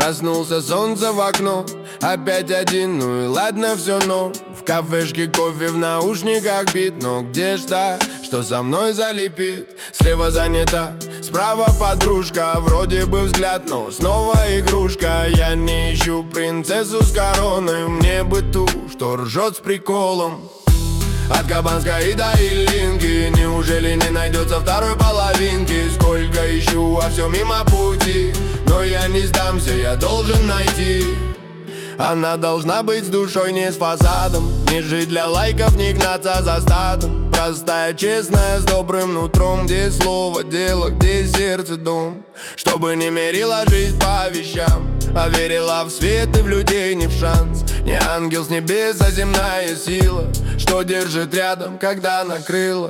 Проснулся, солнце в окно, опять один, ну и ладно, все, но в кафешке кофе, в наушниках бит. Но где ж та, что со мной залипит? Слева занята, справа подружка, вроде бы взгляд, но снова игрушка. Я не ищу принцессу с короной, мне бы ту, что ржет с приколом. От Кабанской до Ильинки, неужели не найдется второй половинки? Сколько ищу, а все мимо пути, но я не сдамся, я должен найти. Она должна быть с душой, не с фасадом, не жить для лайков, не гнаться за статом. Простая, честная, с добрым нутром, где слово дело, где сердце дом. Чтобы не мерила жизнь по вещам, а верила в свет и в людей, не в шанс. Не ангел с небес, а земная сила, что держит рядом, когда накрыло.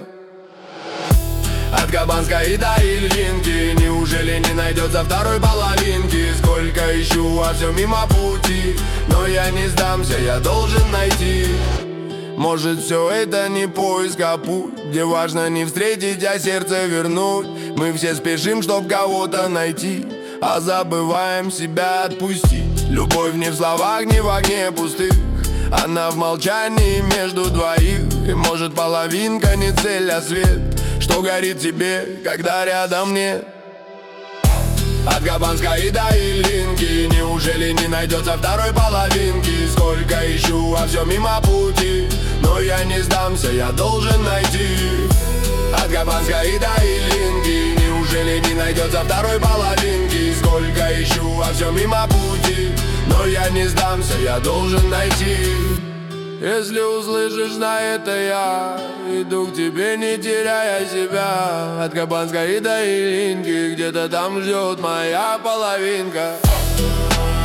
От Кабанской до Ильинки, неужели не найдется второй половинки? Сколько ищу, а все мимо пути, но я не сдамся, я должен найти. Может, все это не поиск, а путь, где важно не встретить, а сердце вернуть. Мы все спешим, чтоб кого-то найти, а забываем себя отпустить. Любовь не в словах, не в огне пустых, она в молчании между двоих. И может, половинка не цель, а свет, что горит тебе, когда рядом нет. От Кабанской до Ильинки, неужели не найдется второй половинки? Сколько ищу, а все мимо пути, но я не сдамся, я должен найти. От Кабанской до Ильинки, неужели не найдется второй половинки? Сколько ищу, а все мимо пути, но я не сдамся, я должен найти. Если услышишь, знай, это я иду к тебе, не теряя себя. От Кабанской до Ильинки, где-то там ждет моя половинка.